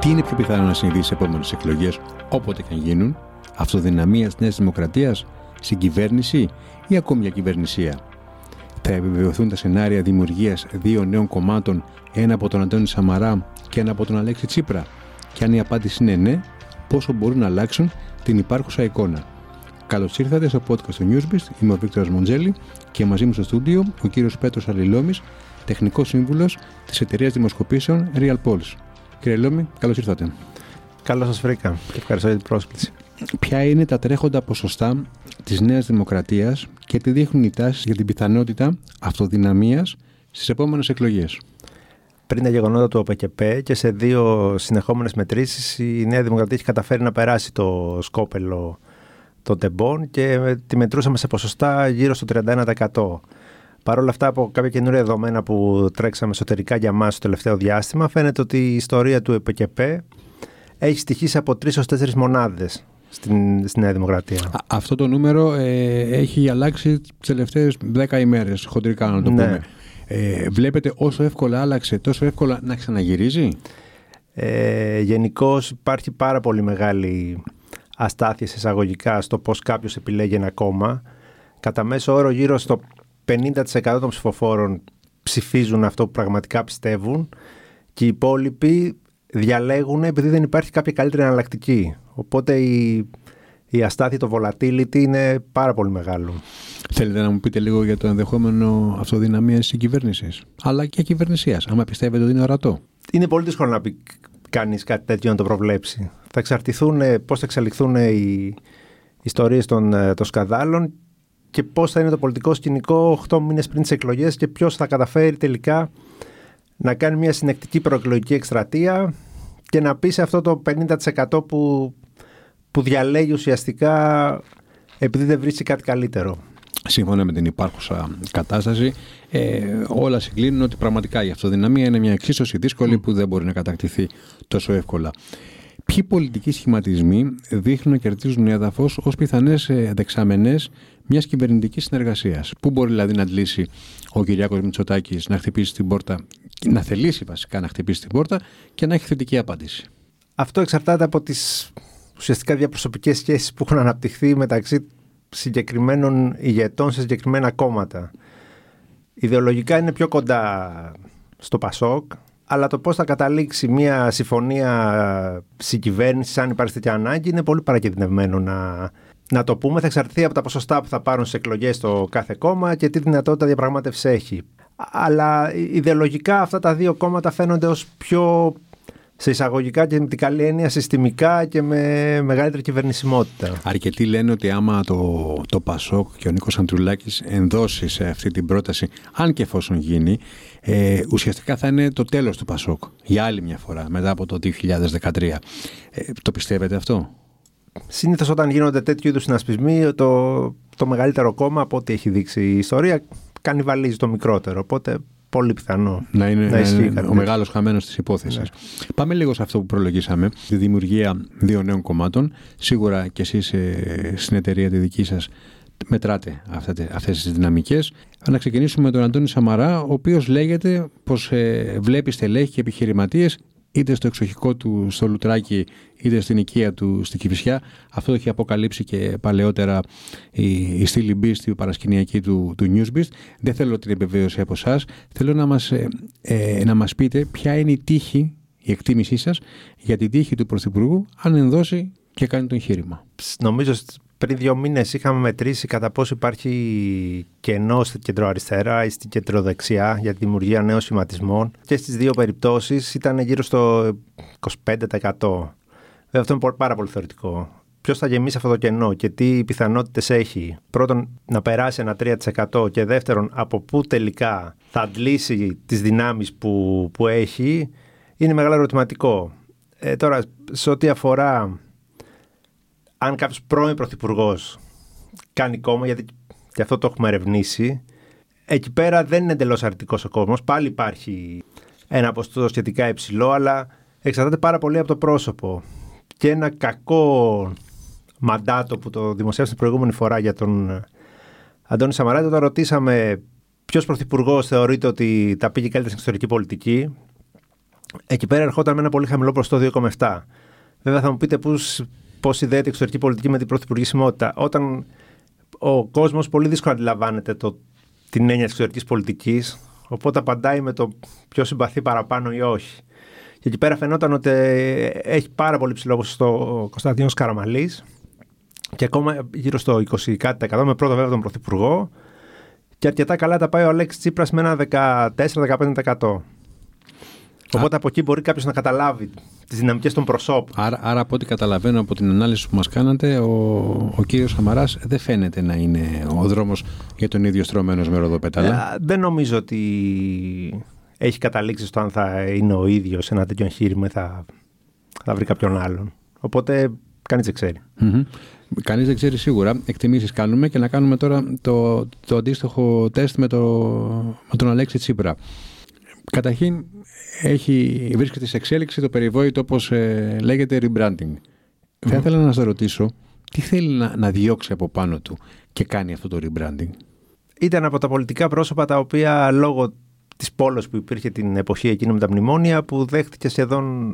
Τι είναι πιο πιθανό να συμβεί στις επόμενες εκλογές, όποτε και αν γίνουν? Αυτοδυναμία της Νέας Δημοκρατίας, συγκυβέρνηση ή ακόμη μια κυβερνησία? Θα επιβεβαιωθούν τα σενάρια δημιουργίας δύο νέων κομμάτων, ένα από τον Αντώνη Σαμαρά και ένα από τον Αλέξη Τσίπρα? Και αν η απάντηση είναι ναι, πόσο μπορούν να αλλάξουν την υπάρχουσα εικόνα? Καλώς ήρθατε στο podcast του Newsbeast. Είμαι ο Βίκτορας Μοντζέλη και μαζί μου στο στούντιο ο κύριος Πέτρος Αλληλόμης, τεχνικός σύμβουλος της εταιρείας δημοσκοπήσεων Real Polls. Κύριε Λόμη, καλώς ήρθατε. Καλώς σας βρήκα και ευχαριστώ για την πρόσκληση. Ποια είναι τα τρέχοντα ποσοστά της Νέας Δημοκρατίας και τι δείχνουν οι τάσεις για την πιθανότητα αυτοδυναμίας στις επόμενες εκλογές? Πριν τα γεγονότα του ΟΠΕΚΕΠΕ και σε δύο συνεχόμενες μετρήσεις, η Νέα Δημοκρατία έχει καταφέρει να περάσει το σκόπελο των τεμπών και τη μετρούσαμε σε ποσοστά γύρω στο 31%. Παρ' όλα αυτά, από κάποια καινούργια δεδομένα που τρέξαμε εσωτερικά για μας στο τελευταίο διάστημα, φαίνεται ότι η ιστορία του ΟΠΕΚΕΠΕ έχει στοιχήσει από 3 ως 4 μονάδες στη Νέα Δημοκρατία. Αυτό το νούμερο έχει αλλάξει τις τελευταίες 10 ημέρες, χοντρικά να το πούμε. Βλέπετε όσο εύκολα άλλαξε, τόσο εύκολα να ξαναγυρίζει? Γενικώς υπάρχει πάρα πολύ μεγάλη αστάθεια εισαγωγικά στο πώς κάποιος επιλέγει ένα κόμμα. Κατά μέσο όρο γύρω στο 50% των ψηφοφόρων ψηφίζουν αυτό που πραγματικά πιστεύουν και οι υπόλοιποι διαλέγουν επειδή δεν υπάρχει κάποια καλύτερη εναλλακτική. Οπότε η αστάθεια, το volatility είναι πάρα πολύ μεγάλο. Θέλετε να μου πείτε λίγο για το ενδεχόμενο αυτοδυναμίας της κυβέρνησης, αλλά και κυβερνησίας, άμα πιστεύετε ότι είναι ορατό? Είναι πολύ δύσκολο να πει κανείς κάτι τέτοιο, να το προβλέψει. Θα εξαρτηθούν πώς θα εξελιχθούν οι ιστορίες των σκανδάλων και πώς θα είναι το πολιτικό σκηνικό 8 μήνες πριν τις εκλογές και ποιος θα καταφέρει τελικά να κάνει μια συνεκτική προεκλογική εκστρατεία και να πει σε αυτό το 50% που διαλέγει ουσιαστικά επειδή δεν βρίσκει κάτι καλύτερο. Σύμφωνα με την υπάρχουσα κατάσταση, όλα συγκλίνουν ότι πραγματικά η αυτοδυναμία είναι μια εξίσωση δύσκολη που δεν μπορεί να κατακτηθεί τόσο εύκολα. Ποιοι πολιτικοί σχηματισμοί δείχνουν να κερδίζουν έδαφος ως πιθανές δεξαμενές μιας κυβερνητικής συνεργασίας? Πού μπορεί δηλαδή να αντλήσει ο Κυριάκος Μητσοτάκης να χτυπήσει την πόρτα, να θελήσει βασικά να χτυπήσει την πόρτα και να έχει θετική απάντηση? Αυτό εξαρτάται από τις ουσιαστικά διαπροσωπικές σχέσεις που έχουν αναπτυχθεί μεταξύ συγκεκριμένων ηγετών σε συγκεκριμένα κόμματα. Ιδεολογικά είναι πιο κοντά στο ΠΑΣΟΚ, αλλά το πώς θα καταλήξει μια συμφωνία συγκυβέρνησης, αν υπάρχει τέτοια ανάγκη, είναι πολύ παρακινδυνευμένο να το πούμε. Θα εξαρτηθεί από τα ποσοστά που θα πάρουν στις εκλογές το κάθε κόμμα και τι δυνατότητα διαπραγμάτευσης έχει. Αλλά ιδεολογικά αυτά τα δύο κόμματα φαίνονται ως πιο, σε εισαγωγικά και με την καλή έννοια, συστημικά και με μεγαλύτερη κυβερνησιμότητα. Αρκετοί λένε ότι άμα το ΠΑΣΟΚ και ο Νίκος Ανδρουλάκης ενδώσει σε αυτή την πρόταση, αν και εφόσον γίνει, ουσιαστικά θα είναι το τέλος του ΠΑΣΟΚ για άλλη μια φορά μετά από το 2013. Το πιστεύετε αυτό? Συνήθως όταν γίνονται τέτοιου είδους συνασπισμοί, το μεγαλύτερο κόμμα, από ό,τι έχει δείξει η ιστορία, κανιβαλίζει το μικρότερο. Οπότε πολύ πιθανό να είναι ο μεγάλος χαμένος της υπόθεσης. Ναι. Πάμε λίγο σε αυτό που προλογίσαμε, τη δημιουργία δύο νέων κομμάτων. Σίγουρα και εσείς στην εταιρεία τη δική σας μετράτε αυτές τις δυναμικές. Να ξεκινήσουμε με τον Αντώνη Σαμαρά, ο οποίος λέγεται πως βλέπει στελέχη και επιχειρηματίες είτε στο εξοχικό του στο Λουτράκι, είτε στην οικία του στη Κηφισιά. Αυτό έχει αποκαλύψει και παλαιότερα η Στήλη Μπίστη, η παρασκηνιακή του Newsbeast. Δεν θέλω την επιβεβαίωση από εσάς. Θέλω να μας πείτε ποια είναι η τύχη, η εκτίμησή σας για την τύχη του Πρωθυπουργού αν ενδώσει και κάνει το εγχείρημα. Νομίζω πριν 2 μήνες είχαμε μετρήσει κατά πόσο υπάρχει κενό στην κεντροαριστερά ή στην κεντροδεξιά για τη δημιουργία νέων σχηματισμών και στις δύο περιπτώσεις ήταν γύρω στο 25%. Βέβαια αυτό είναι πάρα πολύ θεωρητικό. Ποιος θα γεμίσει αυτό το κενό και τι πιθανότητες έχει? Πρώτον, να περάσει ένα 3% και δεύτερον, από πού τελικά θα αντλήσει τις δυνάμεις που έχει, είναι μεγάλο ερωτηματικό. Τώρα, σε ό,τι αφορά αν κάποιος πρώην πρωθυπουργός κάνει κόμμα, γιατί και αυτό το έχουμε ερευνήσει, εκεί πέρα δεν είναι εντελώς αρνητικός ο κόσμος. Πάλι υπάρχει ένα ποσοστό σχετικά υψηλό, αλλά εξαρτάται πάρα πολύ από το πρόσωπο. Και ένα κακό μαντάτο που το δημοσιεύσαμε την προηγούμενη φορά για τον Αντώνη Σαμαρά, όταν ρωτήσαμε ποιος πρωθυπουργός θεωρείται ότι τα πήγε καλύτερα στην εξωτερική πολιτική, εκεί πέρα ερχόταν με ένα πολύ χαμηλό ποσοστό 2,7. Βέβαια θα μου πείτε πώς συνδέεται η εξωτερική πολιτική με την πρωθυπουργησιμότητα. Όταν ο κόσμος πολύ δύσκολα αντιλαμβάνεται την έννοια της εξωτερικής πολιτικής, οπότε απαντάει με το ποιο συμπαθεί παραπάνω ή όχι. Και εκεί πέρα φαινόταν ότι έχει πάρα πολύ ψηλό ποσοστό ο Κωνσταντίνος Καραμανλής και ακόμα γύρω στο 20% με πρώτο βέβαια τον Πρωθυπουργό, και αρκετά καλά τα πάει ο Αλέξης Τσίπρας με ένα 14-15%. Οπότε από εκεί μπορεί κάποιος να καταλάβει τις δυναμικές των προσώπων. Άρα από ό,τι καταλαβαίνω από την ανάλυση που μας κάνατε, ο κύριος Σαμαράς δεν φαίνεται να είναι ο δρόμος για τον ίδιο στρωμένος με ροδοπέταλα. Δεν νομίζω ότι έχει καταλήξει στο αν θα είναι ο ίδιος σε ένα τέτοιο εγχείρημα ή θα βρει κάποιον άλλον. Οπότε κανείς δεν ξέρει. Κανείς δεν ξέρει σίγουρα. Εκτιμήσεις κάνουμε και να κάνουμε τώρα το αντίστοιχο τεστ με τον Αλέξη Τσίπρα. Καταρχήν βρίσκεται σε εξέλιξη το περιβόητο, όπως λέγεται, rebranding. Θα ήθελα να σας ρωτήσω τι θέλει να διώξει από πάνω του και κάνει αυτό το rebranding. Ήταν από τα πολιτικά πρόσωπα τα οποία λόγω της πόλος που υπήρχε την εποχή εκείνη με τα μνημόνια, που δέχτηκε σχεδόν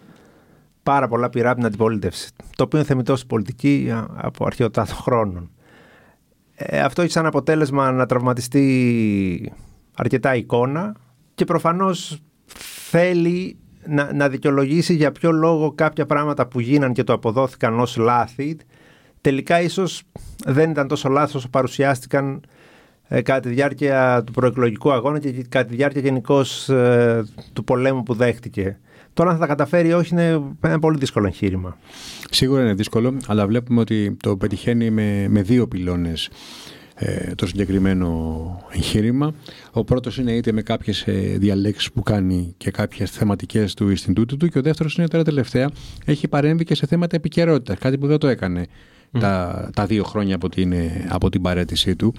πάρα πολλά πειρά από την αντιπολίτευση, το οποίο είναι θεμιτό στην πολιτική από αρχαιοτά των χρόνων. Αυτό έχει σαν αποτέλεσμα να τραυματιστεί αρκετά εικόνα και προφανώς θέλει να δικαιολογήσει για ποιο λόγο κάποια πράγματα που γίναν και το αποδόθηκαν ως λάθη τελικά ίσως δεν ήταν τόσο λάθος όσο παρουσιάστηκαν κατά τη διάρκεια του προεκλογικού αγώνα και κατά τη διάρκεια γενικώς του πολέμου που δέχτηκε. Τώρα, αν θα τα καταφέρει ή όχι, είναι ένα πολύ δύσκολο εγχείρημα. Σίγουρα είναι δύσκολο, αλλά βλέπουμε ότι το πετυχαίνει με δύο πυλώνες το συγκεκριμένο εγχείρημα. Ο πρώτος είναι είτε με κάποιες διαλέξεις που κάνει και κάποιες θεματικές του Ινστιτούτου του, και ο δεύτερος είναι τώρα τελευταία έχει παρέμβει και σε θέματα επικαιρότητας, κάτι που δεν το έκανε τα 2 χρόνια από την παραίτησή του.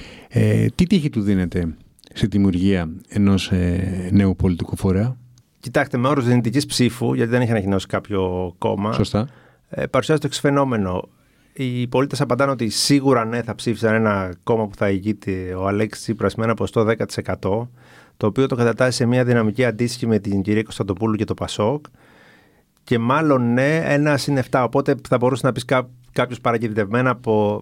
Τι τύχη του δίνεται στη δημιουργία ενός νέου πολιτικού φορέα? Κοιτάξτε, με όρους δυνητικής ψήφου, γιατί δεν έχει ανακοινώσει κάποιο κόμμα. Σωστά. Παρουσιάζεται το εξής φαινόμενο. Οι πολίτες απαντάνε ότι σίγουρα ναι, θα ψήφισαν ένα κόμμα που θα ηγείται ο Αλέξης Τσίπρας με ένα ποσοστό 10%, το οποίο το κατατάσσει σε μια δυναμική αντίστοιχη με την κυρία Κωνσταντοπούλου και το Πασόκ. Και μάλλον ναι, 1-7. Οπότε θα μπορούσε να πει κάποιος παρακινητευμένα από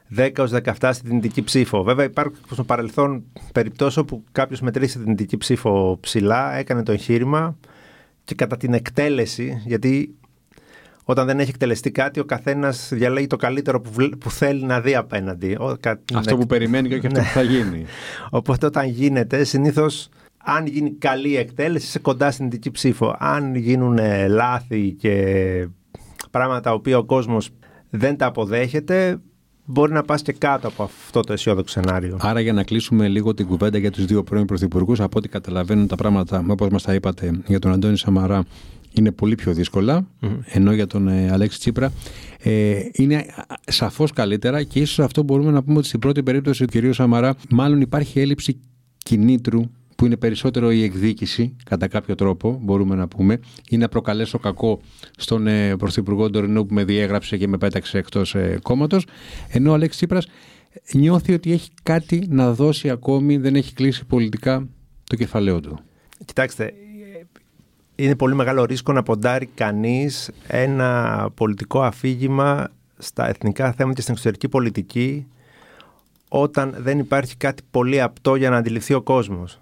10-17 στη δυνητική ψήφο. Βέβαια, υπάρχουν στο παρελθόν περιπτώσεις όπου κάποιος μετρήσει τη δυνητική ψήφο ψηλά, έκανε το εγχείρημα και κατά την εκτέλεση, γιατί όταν δεν έχει εκτελεστεί κάτι, ο καθένας διαλέγει το καλύτερο που θέλει να δει απέναντι. Αυτό που περιμένει και όχι αυτό που θα γίνει. Οπότε όταν γίνεται, συνήθως, αν γίνει καλή εκτέλεση, είσαι κοντά στην δυνητική ψήφο. Αν γίνουν λάθη και πράγματα τα οποία ο κόσμος δεν τα αποδέχεται, μπορεί να πας και κάτω από αυτό το αισιόδοξο σενάριο. Άρα, για να κλείσουμε λίγο την κουβέντα για τους δύο πρώην πρωθυπουργούς, από ό,τι καταλαβαίνουν τα πράγματα, όπως μας τα είπατε, για τον Αντώνη Σαμαρά είναι πολύ πιο δύσκολα, ενώ για τον Αλέξη Τσίπρα είναι σαφώς καλύτερα, και ίσως αυτό μπορούμε να πούμε ότι στην πρώτη περίπτωση του κυρίου Σαμαρά μάλλον υπάρχει έλλειψη κινήτρου, που είναι περισσότερο η εκδίκηση, κατά κάποιο τρόπο μπορούμε να πούμε, ή να προκαλέσω κακό στον πρωθυπουργό Ντορινό που με διέγραψε και με πέταξε εκτός κόμματος, ενώ ο Αλέξης Τσίπρας νιώθει ότι έχει κάτι να δώσει ακόμη, δεν έχει κλείσει πολιτικά το κεφαλαίο του. Κοιτάξτε, είναι πολύ μεγάλο ρίσκο να ποντάρει κανείς ένα πολιτικό αφήγημα στα εθνικά θέματα και στην εξωτερική πολιτική όταν δεν υπάρχει κάτι πολύ απτό για να αντιληφθεί ο κόσμος.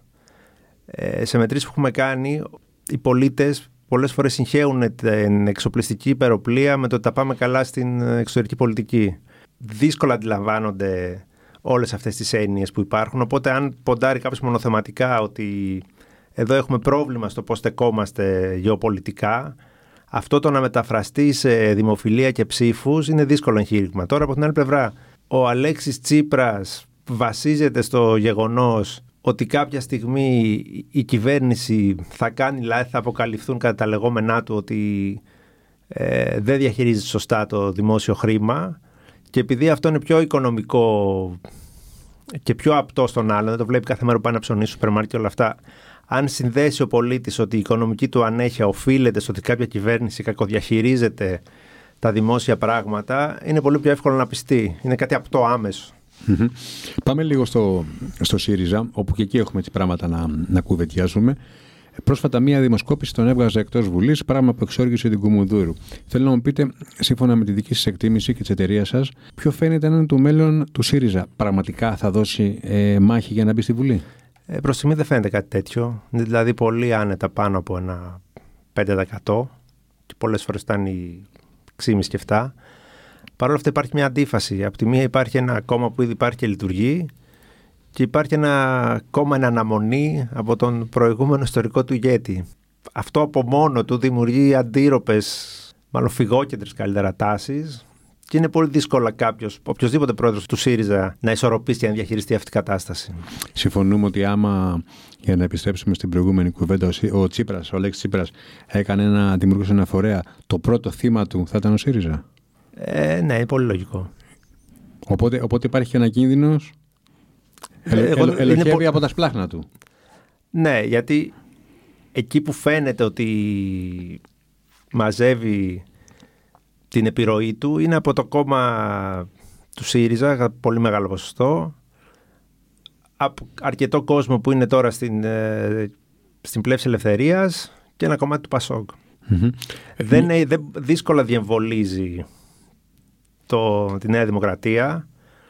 Σε μετρήσεις που έχουμε κάνει, οι πολίτες πολλές φορές συγχέουν την εξοπλιστική υπεροπλία με το ότι τα πάμε καλά στην εξωτερική πολιτική. Δύσκολα αντιλαμβάνονται όλες αυτές τις έννοιες που υπάρχουν, οπότε αν ποντάρει κάποιος μονοθεματικά ότι εδώ έχουμε πρόβλημα στο πώς στεκόμαστε γεωπολιτικά, αυτό το να μεταφραστεί σε δημοφιλία και ψήφους είναι δύσκολο εγχείρημα. Τώρα από την άλλη πλευρά, ο Αλέξης Τσίπρας βασίζεται στο γεγονός ότι κάποια στιγμή η κυβέρνηση θα κάνει λάθη, θα αποκαλυφθούν κατά τα λεγόμενά του ότι δεν διαχειρίζεται σωστά το δημόσιο χρήμα, και επειδή αυτό είναι πιο οικονομικό και πιο απτό στον άλλον, δεν το βλέπει κάθε μέρα που πάει να ψωνίσει στο σούπερ μάρκετ και όλα αυτά, αν συνδέσει ο πολίτης ότι η οικονομική του ανέχεια οφείλεται στο ότι κάποια κυβέρνηση κακοδιαχειρίζεται τα δημόσια πράγματα, είναι πολύ πιο εύκολο να πιστεί. Είναι κάτι απτό, άμεσο. Πάμε λίγο στο ΣΥΡΙΖΑ, όπου και εκεί έχουμε τις πράγματα να κουβεντιάζουμε. Πρόσφατα, μία δημοσκόπηση τον έβγαζε εκτός Βουλής, πράγμα που εξόργησε την Κουμουνδούρου. Θέλω να μου πείτε, σύμφωνα με τη δική σας εκτίμηση και της εταιρείας σας, ποιο φαίνεται να είναι το μέλλον του ΣΥΡΙΖΑ? Πραγματικά θα δώσει μάχη για να μπει στη Βουλή? Προς στιγμή δεν φαίνεται κάτι τέτοιο. Δηλαδή, πολύ άνετα πάνω από ένα 5%, και πολλές φορές φτάνει 6,5 και 7%. Παρ' όλα αυτά, υπάρχει μια αντίφαση. Από τη μία, υπάρχει ένα κόμμα που ήδη υπάρχει και λειτουργεί, και υπάρχει ένα κόμμα εν αναμονή από τον προηγούμενο ιστορικό του ηγέτη. Αυτό από μόνο του δημιουργεί αντίρροπες, μάλλον φυγόκεντρες καλύτερα τάσεις, και είναι πολύ δύσκολο κάποιος, οποιοδήποτε πρόεδρος του ΣΥΡΙΖΑ, να ισορροπήσει και να διαχειριστεί αυτή την κατάσταση. Συμφωνούμε ότι άμα, για να επιστρέψουμε στην προηγούμενη κουβέντα, ο Τσίπρας, ο Αλέξης Τσίπρας, δημιουργούσε ένα φορέα, το πρώτο θύμα του θα ήταν ο ΣΥΡΙΖΑ? Ναι, είναι πολύ λογικό. Οπότε υπάρχει και ένα κίνδυνος. Ελοχεύει από τα σπλάχνα του. Ναι, γιατί εκεί που φαίνεται ότι μαζεύει την επιρροή του είναι από το κόμμα του ΣΥΡΙΖΑ, πολύ μεγάλο ποσοστό, από αρκετό κόσμο που είναι τώρα στην πλεύση ελευθερίας, και ένα κομμάτι του ΠΑΣΟΚ. Δεν δύσκολα διεμβολίζει τη Νέα Δημοκρατία,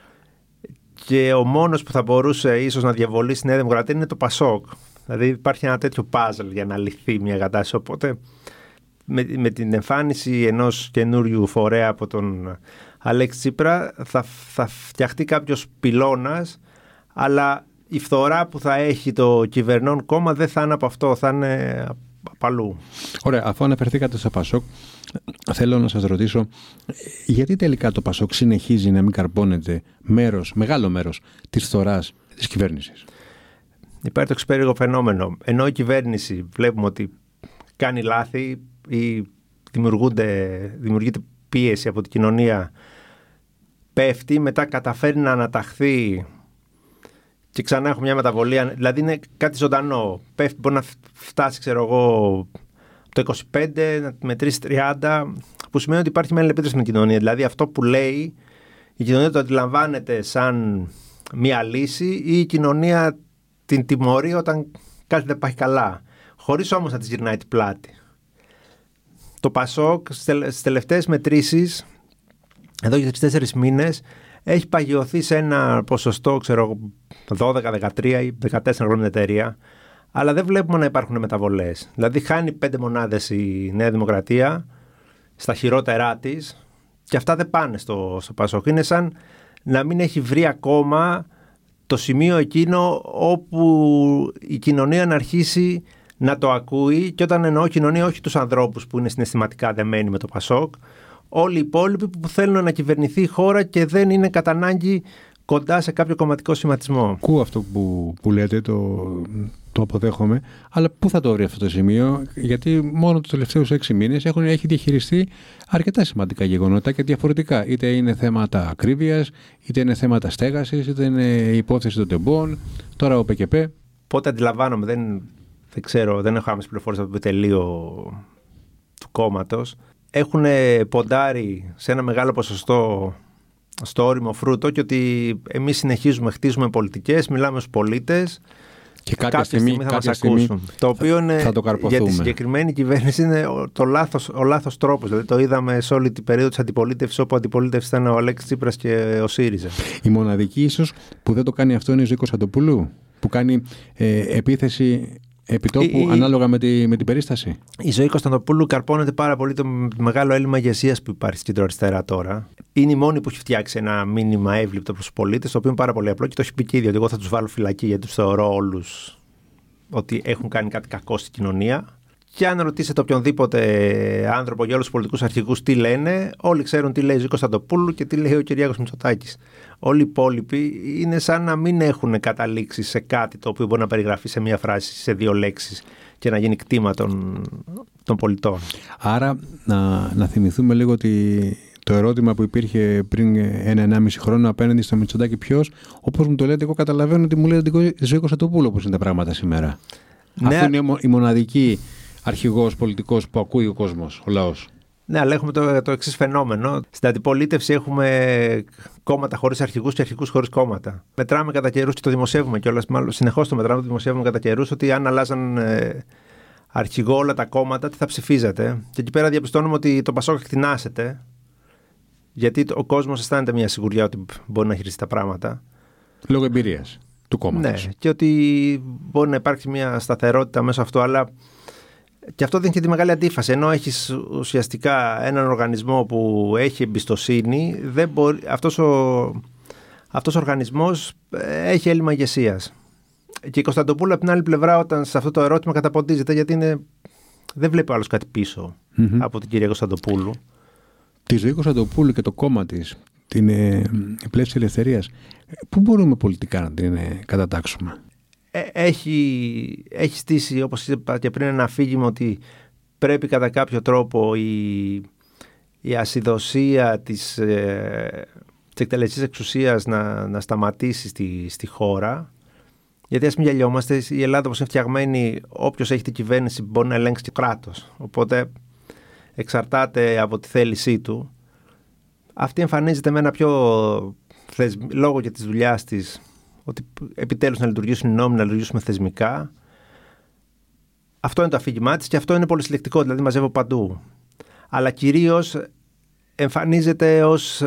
και ο μόνος που θα μπορούσε ίσως να διαβολήσει τη Νέα Δημοκρατία είναι το ΠΑΣΟΚ. Δηλαδή υπάρχει ένα τέτοιο πάζλ για να λυθεί μια κατάσταση. Οπότε με την εμφάνιση ενός καινούριου φορέα από τον Αλέξη Τσίπρα θα φτιαχτεί κάποιος πυλώνας, αλλά η φθορά που θα έχει το κυβερνών κόμμα δεν θα είναι από αυτό, θα είναι από αλλού. Ωραία, αφού αναφερθήκατε στο ΠΑΣΟΚ, θέλω να σας ρωτήσω, γιατί τελικά το ΠΑΣΟΚ συνεχίζει να μην καρπώνεται μεγάλο μέρος της φθοράς της κυβέρνησης? Υπάρχει το εξυπέρυγο φαινόμενο. Ενώ η κυβέρνηση βλέπουμε ότι κάνει λάθη ή δημιουργείται πίεση από την κοινωνία, πέφτει, μετά καταφέρει να αναταχθεί και ξανά έχουμε μια μεταβολή. Δηλαδή είναι κάτι ζωντανό. Πέφτει, μπορεί να φτάσει, το 25, να μετρήσει 30, που σημαίνει ότι υπάρχει μια αλληλεπίδραση με την κοινωνία. Δηλαδή αυτό που λέει, η κοινωνία το αντιλαμβάνεται σαν μια λύση, ή η κοινωνία την τιμωρεί όταν κάτι δεν πάει καλά, χωρίς όμως να της γυρνάει την πλάτη. Το ΠΑΣΟΚ στις τελευταίες μετρήσεις, εδώ για 3-4 μήνες, έχει παγιωθεί σε ένα ποσοστό, 12, 13 ή 14 χρόνια εταιρεία, αλλά δεν βλέπουμε να υπάρχουν μεταβολές. Δηλαδή χάνει 5 μονάδες η Νέα Δημοκρατία στα χειρότερά της, και αυτά δεν πάνε στο ΠΑΣΟΚ. Είναι σαν να μην έχει βρει ακόμα το σημείο εκείνο όπου η κοινωνία να αρχίσει να το ακούει, και όταν εννοώ κοινωνία, όχι τους ανθρώπους που είναι συναισθηματικά δεμένοι με το ΠΑΣΟΚ, όλοι οι υπόλοιποι που θέλουν να κυβερνηθεί η χώρα και δεν είναι κατά ανάγκη κοντά σε κάποιο κομματικό σχηματισμό. Ακούω αυτό που λέτε, το αποδέχομαι, αλλά πού θα το βρει αυτό το σημείο? Γιατί μόνο τους τελευταίους 6 μήνες έχει διαχειριστεί αρκετά σημαντικά γεγονότα και διαφορετικά. Είτε είναι θέματα ακρίβειας, είτε είναι θέματα στέγασης, είτε είναι η υπόθεση των τεμπών, τώρα ο ΠΚΠ. Πότε αντιλαμβάνομαι, δεν ξέρω, δεν έχω άμεση πληροφόρηση από το επιτελείο του κόμματος. Έχουν ποντάρει σε ένα μεγάλο ποσοστό στο όριμο φρούτο, και ότι εμείς χτίζουμε πολιτικές, μιλάμε στους πολίτες, και κάποια στιγμή θα μας ακούσουν. Το οποίο είναι, για τη συγκεκριμένη κυβέρνηση είναι ο λάθος τρόπος. Δηλαδή το είδαμε σε όλη την περίοδο της αντιπολίτευσης, όπου αντιπολίτευση ήταν ο Αλέξης Τσίπρας και ο ΣΥΡΙΖΑ. Η μοναδική ίσως που δεν το κάνει αυτό είναι η Ζωή Κωνσταντοπούλου, που κάνει επίθεση επιτόπου ανάλογα με την περίσταση. Η Ζωή Κωνσταντοπούλου καρπώνεται πάρα πολύ το μεγάλο έλλειμμα ηγεσίας που υπάρχει στην κεντροαριστερά τώρα. Είναι η μόνη που έχει φτιάξει ένα μήνυμα εύληπτο προς τους πολίτες, το οποίο είναι πάρα πολύ απλό, και το έχει πει και ίδιο, ότι εγώ θα τους βάλω φυλακή γιατί τους θεωρώ όλους ότι έχουν κάνει κάτι κακό στην κοινωνία. Και αν ρωτήσετε οποιονδήποτε άνθρωπο για όλους τους πολιτικούς αρχηγούς τι λένε, όλοι ξέρουν τι λέει η Ζωή Κωνσταντοπούλου και τι λέει ο Κυριάκος Μητσοτάκης. Όλοι οι υπόλοιποι είναι σαν να μην έχουν καταλήξει σε κάτι το οποίο μπορεί να περιγραφεί σε μία φράση, σε 2 λέξεις, και να γίνει κτήμα των πολιτών. Άρα να θυμηθούμε λίγο ότι το ερώτημα που υπήρχε πριν 1,5 χρόνο απέναντι στο Μητσοτάκη, ποιος, όπως μου το λέτε, εγώ καταλαβαίνω ότι μου λέτε τη Ζωή Κωνσταντοπούλου, όπως είναι τα πράγματα σήμερα. Ναι. Αφού είναι η μοναδική αρχηγός πολιτικός που ακούει ο κόσμος, ο λαός. Ναι, αλλά έχουμε το εξής φαινόμενο. Στην αντιπολίτευση έχουμε κόμματα χωρίς αρχηγούς και αρχηγούς χωρίς κόμματα. Μετράμε κατά καιρούς, και το δημοσιεύουμε κιόλας, μάλλον συνεχώς το μετράμε, το δημοσιεύουμε κατά καιρούς, ότι αν αλλάζαν αρχηγό όλα τα κόμματα, τι θα ψηφίζετε. Και εκεί πέρα διαπιστώνουμε ότι το Πασόκ εκτινάσεται, γιατί ο κόσμος αισθάνεται μια σιγουριά ότι μπορεί να χειριστεί τα πράγματα. Λόγω εμπειρίας του κόμματος. Ναι, και ότι μπορεί να υπάρξει μια σταθερότητα μέσω αυτού, αλλά και αυτό δίνει και τη μεγάλη αντίφαση. Ενώ έχεις ουσιαστικά έναν οργανισμό που έχει εμπιστοσύνη, δεν μπορεί, αυτός ο οργανισμός έχει έλλειμμα ηγεσίας. Και η Κωνσταντοπούλου από την άλλη πλευρά, όταν σε αυτό το ερώτημα καταποντίζεται, γιατί δεν βλέπει άλλος κάτι πίσω από την κυρία Κωνσταντοπούλου. Τη ζωή Κωνσταντοπούλου και το κόμμα της, την Πλεύση Ελευθερίας, πού μπορούμε πολιτικά να την κατατάξουμε? Έχει στήσει, όπως είπα και πριν, ένα αφήγημα ότι πρέπει κατά κάποιο τρόπο η ασυδοσία της εκτελεστικής εξουσίας να σταματήσει στη χώρα. Γιατί ας μην γελιόμαστε, η Ελλάδα όπως είναι φτιαγμένη, όποιος έχει την κυβέρνηση μπορεί να ελέγξει το κράτος. Οπότε εξαρτάται από τη θέλησή του. Αυτή εμφανίζεται με ένα πιο λόγω και της δουλειάς της, ότι επιτέλους να λειτουργήσουν οι νόμοι, να λειτουργήσουμε θεσμικά. Αυτό είναι το αφήγημά της και αυτό είναι πολυσυλλεκτικό, δηλαδή μαζεύω παντού. Αλλά κυρίως εμφανίζεται ως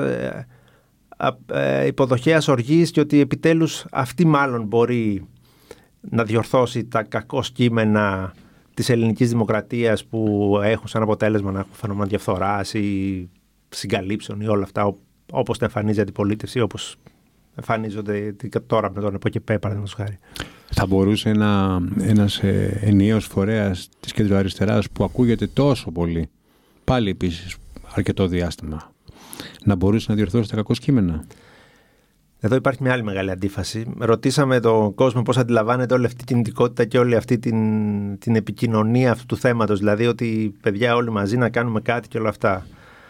υποδοχέας οργής και ότι επιτέλους αυτή μάλλον μπορεί να διορθώσει τα κακό κείμενα της ελληνικής δημοκρατίας που έχουν σαν αποτέλεσμα να έχουν φαινόμενα διαφθοράς ή συγκαλύψεων ή όλα αυτά, όπως τα εμφανίζει η αντιπολίτευση, όπως εμφανίζονται τώρα με τον ΕΠΟΚΕΠΕ, παραδείγματος χάρη. Θα μπορούσε ένας ενιαίος φορέας της κεντροαριστεράς που ακούγεται τόσο πολύ, πάλι επίσης αρκετό διάστημα, να μπορούσε να διορθώσει τα κακό κείμενα? Εδώ υπάρχει μια άλλη μεγάλη αντίφαση. Ρωτήσαμε τον κόσμο πώς αντιλαμβάνεται όλη αυτή την κινητικότητα και όλη αυτή την επικοινωνία αυτού του θέματος. Δηλαδή ότι παιδιά όλοι μαζί να κάνουμε κάτι και όλα αυτά.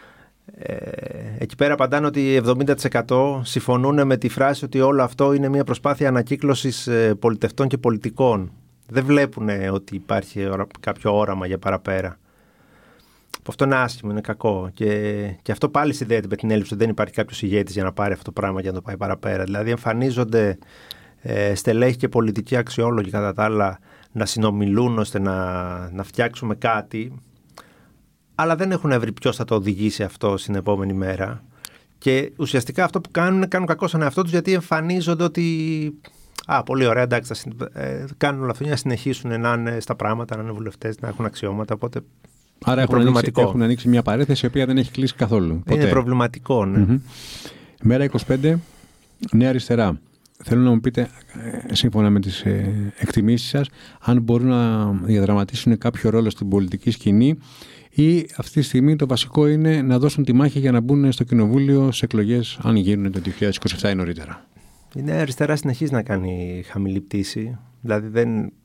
Εκεί πέρα απαντάνε ότι 70% συμφωνούν με τη φράση ότι όλο αυτό είναι μια προσπάθεια ανακύκλωσης πολιτευτών και πολιτικών. Δεν βλέπουν ότι υπάρχει κάποιο όραμα για παραπέρα. Αυτό είναι άσχημο, είναι κακό. Και αυτό πάλι συνδέεται με την έλλειψη ότι δεν υπάρχει κάποιος ηγέτης για να πάρει αυτό το πράγμα και να το πάει παραπέρα. Δηλαδή, εμφανίζονται στελέχη και πολιτικοί αξιόλογοι κατά τα άλλα να συνομιλούν ώστε να φτιάξουμε κάτι, αλλά δεν έχουν βρει ποιος θα το οδηγήσει αυτό στην επόμενη μέρα. Και ουσιαστικά αυτό που κάνουν κακό στον εαυτό τους, γιατί εμφανίζονται ότι. Πολύ ωραία, εντάξει, κάνουν όλα αυτό για να συνεχίσουν να είναι στα πράγματα, να είναι βουλευτές, να έχουν αξιώματα. Οπότε. Άρα έχουν ανοίξει μια παρέθεση η οποία δεν έχει κλείσει καθόλου. Είναι προβληματικό, ναι. Μέρα 25, Νέα Αριστερά. Θέλω να μου πείτε, σύμφωνα με τις εκτιμήσεις σας, αν μπορούν να διαδραματίσουν κάποιο ρόλο στην πολιτική σκηνή ή αυτή τη στιγμή το βασικό είναι να δώσουν τη μάχη για να μπουν στο κοινοβούλιο σε εκλογές, αν γίνουν το 2027 ή νωρίτερα. Η Νέα Αριστερά συνεχίζει να κάνει χαμηλή πτήση. Δηλαδή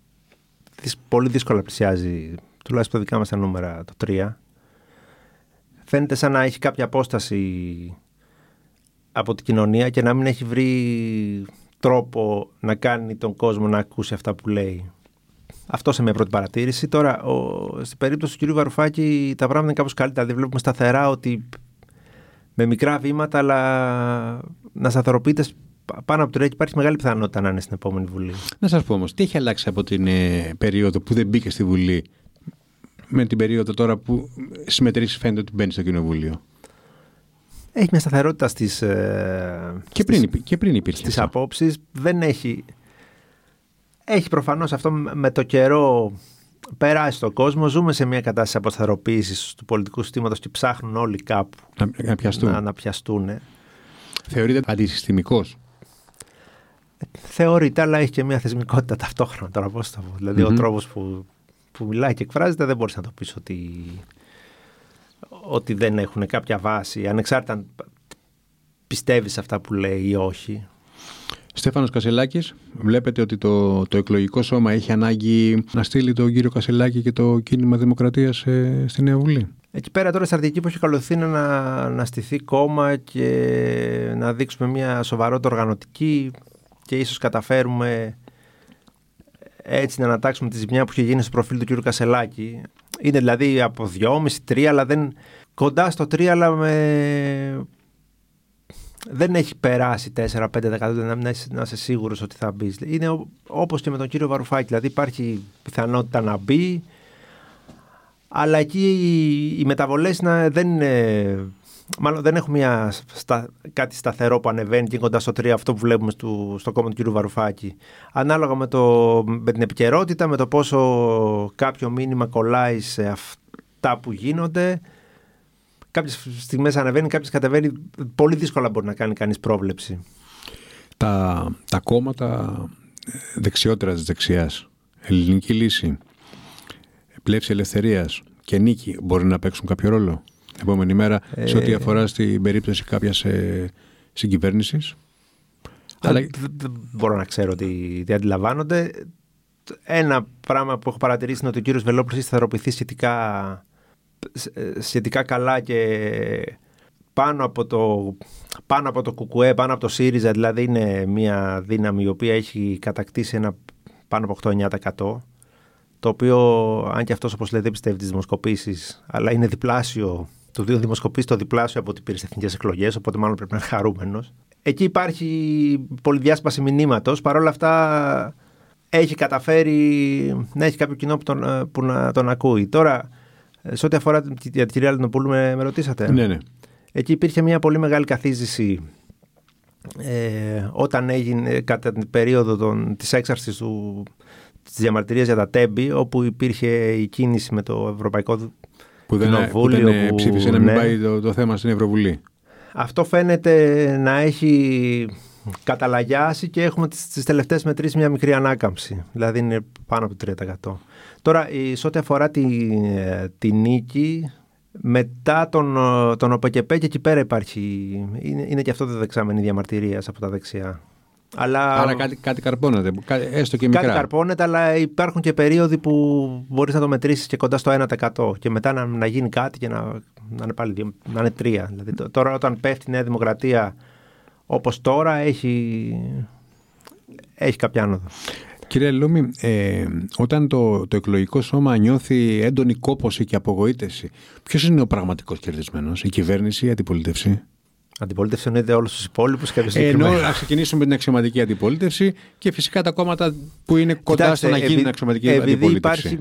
πολύ δύσκολα πλησιάζει, τουλάχιστον τα δικά μας τα νούμερα, το 3. Φαίνεται σαν να έχει κάποια απόσταση από την κοινωνία και να μην έχει βρει τρόπο να κάνει τον κόσμο να ακούσει αυτά που λέει. Αυτό σε μια πρώτη παρατήρηση. Τώρα, στην περίπτωση του κ. Βαρουφάκη, τα πράγματα είναι κάπως καλύτερα. Δηλαδή, βλέπουμε σταθερά ότι με μικρά βήματα, αλλά να σταθεροποιείται πάνω από το 3 και υπάρχει μεγάλη πιθανότητα να είναι στην επόμενη Βουλή. Να σας πω όμως, τι έχει αλλάξει από την περίοδο που δεν μπήκε στη Βουλή με την περίοδο τώρα που στις μετρήσεις φαίνεται ότι μπαίνει στο Κοινοβούλιο? Έχει μια σταθερότητα στις πριν υπήρχε. Στις απόψεις. Δεν έχει. Έχει προφανώς αυτό με το καιρό περάσει στον κόσμο. Ζούμε σε μια κατάσταση αποσταθεροποίησης του πολιτικού συστήματος και ψάχνουν όλοι κάπου να πιαστούν. Θεωρείται αντισυστημικός? Θεωρείται, αλλά έχει και μια θεσμικότητα ταυτόχρονα. Τώρα πώς το πω. Δηλαδή ο τρόπος που μιλάει και εκφράζεται δεν μπορείς να το πεις ότι δεν έχουν κάποια βάση, ανεξάρτητα αν πιστεύεις αυτά που λέει ή όχι. Στέφανος Κασελάκης, βλέπετε ότι το εκλογικό σώμα έχει ανάγκη να στείλει τον κύριο Κασελάκη και το κίνημα Δημοκρατίας στη Νέα Βουλή? Εκεί πέρα τώρα η στρατηγική που έχει καλωθεί είναι να στηθεί κόμμα και να δείξουμε μια σοβαρότητα οργανωτική και ίσως καταφέρουμε έτσι να ανατάξουμε τη ζημιά που έχει γίνει στο προφίλ του κ. Κασελάκη. Είναι δηλαδή από 2,5-3, αλλά δεν κοντά στο 3, αλλά δεν έχει περάσει 4-5% να είσαι σίγουρος ότι θα μπει. Είναι όπως και με τον κύριο Βαρουφάκη, δηλαδή υπάρχει πιθανότητα να μπει, Αλλά εκεί οι μεταβολές δεν έχουν κάτι σταθερό που ανεβαίνει και κοντά στο 3, αυτό που βλέπουμε στο κόμμα του κ. Βαρουφάκη. Ανάλογα με την επικαιρότητα, με το πόσο κάποιο μήνυμα κολλάει σε αυτά που γίνονται. Κάποιες στιγμές ανεβαίνει, κάποιες κατεβαίνει. Πολύ δύσκολα μπορεί να κάνει κανείς πρόβλεψη. Τα κόμματα δεξιότερα της δεξιάς, Ελληνική Λύση, Πλεύση Ελευθερίας και Νίκη μπορεί να παίξουν κάποιο ρόλο επόμενη μέρα σε ό,τι αφορά στην περίπτωση κάποιας συγκυβέρνησης? Δεν μπορώ να ξέρω τι αντιλαμβάνονται. Ένα πράγμα που έχω παρατηρήσει είναι ότι ο κύριος Βελόπουλος έχει σταθεροποιηθεί σχετικά καλά και πάνω από το ΚΚΕ, πάνω από το ΣΥΡΙΖΑ, δηλαδή είναι μια δύναμη η οποία έχει κατακτήσει πάνω από 8-9%, το οποίο, αν και αυτός όπως λέτε πιστεύει τις δημοσκοπήσεις, αλλά είναι διπλάσιο, του δύο δημοσκοπήσεις το διπλάσιο από ό,τι πήρε στις εθνικές εκλογές, οπότε μάλλον πρέπει να είναι χαρούμενος. Εκεί υπάρχει πολυδιάσπαση μηνύματος, παρόλα αυτά έχει καταφέρει να έχει κάποιο κοινό που να τον ακούει. Τώρα, σε ό,τι αφορά την κυρία Λινοπούλου, με ρωτήσατε. Ναι. Εκεί υπήρχε μια πολύ μεγάλη καθίζηση όταν έγινε κατά την περίοδο της έξαρσης της διαμαρτυρίας για τα τέμπη, όπου υπήρχε η κίνηση με το Ευρωπαϊκό Κοινοβούλιο. Που δεν ψήφισε να μην πάει το θέμα στην Ευρωβουλή. Αυτό φαίνεται να έχει καταλαγιάσει και έχουμε τις τελευταίες μετρήσεις μια μικρή ανάκαμψη. Δηλαδή είναι πάνω από το 3%. Τώρα, σε ό,τι αφορά τη νίκη, μετά τον ΟΠΕΚΕΠΕ και εκεί πέρα είναι και αυτό το δεξάμενη διαμαρτυρίας από τα δεξιά. Άρα κάτι καρπώνεται, έστω και μικρά. Κάτι καρπώνεται, αλλά υπάρχουν και περίοδοι που μπορείς να το μετρήσεις και κοντά στο 1% και μετά να γίνει κάτι και να είναι πάλι να είναι 3%. Δηλαδή, τώρα όταν πέφτει η Νέα Δημοκρατία όπως τώρα έχει κάποια άνοδο. Κύριε Λούμη, όταν το εκλογικό σώμα νιώθει έντονη κόπωση και απογοήτευση, ποιος είναι ο πραγματικός κερδισμένος, η κυβέρνηση ή η αντιπολίτευση? Αντιπολίτευση εννοείται όλους τους υπόλοιπους. Να ξεκινήσουμε με την αξιωματική αντιπολίτευση και φυσικά τα κόμματα που είναι κοντά στο να γίνει αξιωματική αντιπολίτευση.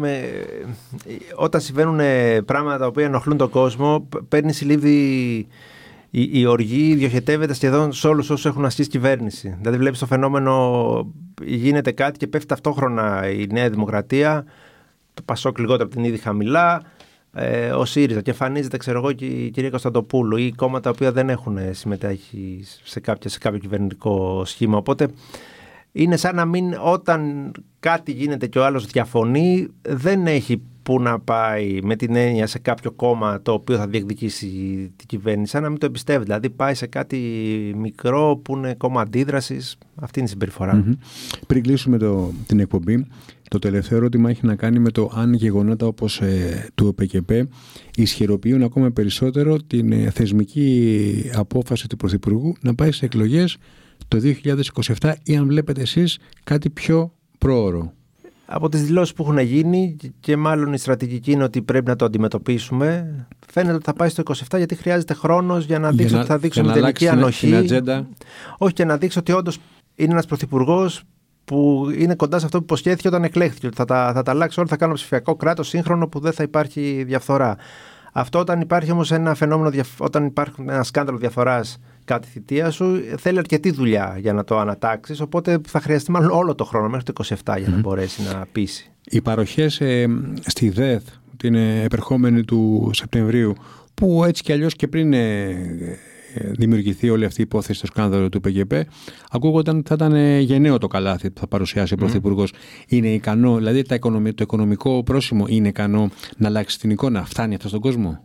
Όταν συμβαίνουν πράγματα τα οποία ενοχλούν τον κόσμο, παίρνει συλλήβδη. Η οργή διοχετεύεται σχεδόν σε όλους όσους έχουν ασκήσει κυβέρνηση. Δηλαδή, βλέπεις το φαινόμενο, γίνεται κάτι και πέφτει ταυτόχρονα η Νέα Δημοκρατία, το Πασόκ λιγότερο από την ήδη χαμηλά, ο ΣΥΡΙΖΑ και εμφανίζεται, ξέρω εγώ, και η κυρία Κωνσταντοπούλου ή κόμματα τα οποία δεν έχουν συμμετέχει σε κάποιο κυβερνητικό σχήμα. Οπότε είναι σαν να μην, όταν κάτι γίνεται και ο άλλος διαφωνεί, δεν έχει που να πάει με την έννοια σε κάποιο κόμμα το οποίο θα διεκδικήσει την κυβέρνηση, σαν να μην το εμπιστεύει. Δηλαδή πάει σε κάτι μικρό που είναι κόμμα αντίδρασης. Αυτή είναι η συμπεριφορά. Πριν κλείσουμε την εκπομπή, το τελευταίο ερώτημα έχει να κάνει με το αν γεγονότα όπως του ΟΠΕΚΕΠΕ ισχυροποιούν ακόμα περισσότερο την θεσμική απόφαση του Πρωθυπουργού να πάει σε εκλογές το 2027 ή αν βλέπετε εσείς κάτι πιο πρόωρο. Από τις δηλώσεις που έχουν γίνει και μάλλον η στρατηγική είναι ότι πρέπει να το αντιμετωπίσουμε, φαίνεται ότι θα πάει στο 27 γιατί χρειάζεται χρόνος για να δείξει ότι θα δείξουμε τελική ανοχή. Όχι, και να δείξει ότι όντως είναι ένας πρωθυπουργός που είναι κοντά σε αυτό που υποσχέθηκε όταν εκλέχθηκε. Ότι θα τα αλλάξει όλα, θα κάνω ψηφιακό κράτος σύγχρονο που δεν θα υπάρχει διαφθορά. Αυτό όταν υπάρχει όμως ένα φαινόμενο, όταν υπάρχει ένα σκάνδαλο διαφθοράς κατά τη θητεία σου, θέλει αρκετή δουλειά για να το ανατάξεις. Οπότε θα χρειαστεί μάλλον όλο το χρόνο μέχρι το 27 για να μπορέσει να πείσει. Οι παροχές στη ΔΕΘ, την επερχόμενη του Σεπτεμβρίου, που έτσι κι αλλιώς και πριν δημιουργηθεί όλη αυτή η υπόθεση στο σκάνδαλο του ΠΚΠ, ακούγονταν ότι θα ήταν γενναίο το καλάθι που θα παρουσιάσει ο Πρωθυπουργός. Είναι ικανό, δηλαδή το οικονομικό πρόσημο είναι ικανό να αλλάξει την εικόνα? Φτάνει αυτό στον κόσμο?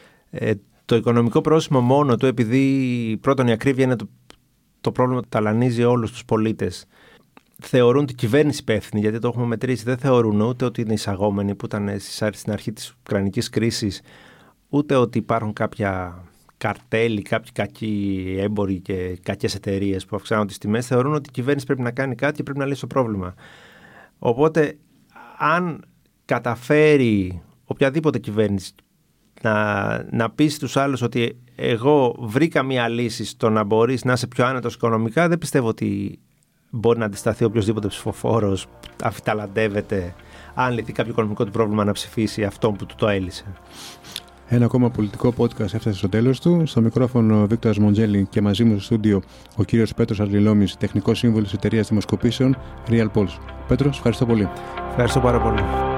Το οικονομικό πρόσημο μόνο του, επειδή πρώτον η ακρίβεια είναι το πρόβλημα που ταλανίζει όλους τους πολίτες, θεωρούν την κυβέρνηση υπεύθυνη, γιατί το έχουμε μετρήσει. Δεν θεωρούν ούτε ότι είναι εισαγόμενοι που ήταν στην αρχή της Ουκρανικής κρίσης, ούτε ότι υπάρχουν κάποια καρτέλοι, κάποιοι κακοί έμποροι και κακές εταιρείες που αυξάνουν τις τιμές. Θεωρούν ότι η κυβέρνηση πρέπει να κάνει κάτι και πρέπει να λύσει το πρόβλημα. Οπότε, αν καταφέρει οποιαδήποτε κυβέρνηση να πείσει τους άλλους ότι εγώ βρήκα μια λύση στο να μπορείς να είσαι πιο άνετος οικονομικά, δεν πιστεύω ότι μπορεί να αντισταθεί οποιοδήποτε ψηφοφόρος, αφιταλαντεύεται, αν λυθεί κάποιο οικονομικό του πρόβλημα, να ψηφίσει αυτόν που του το έλυσε. Ένα ακόμα πολιτικό podcast έφτασε στο τέλος του. Στο μικρόφωνο ο Βίκτορας Μοντζέλη και μαζί μου στο στούντιο ο κύριος Πέτρος Αρλιλόμης, τεχνικός σύμβουλος της εταιρείας δημοσκοπήσεων Real Polls. Πέτρο, ευχαριστώ πολύ. Ευχαριστώ πάρα πολύ.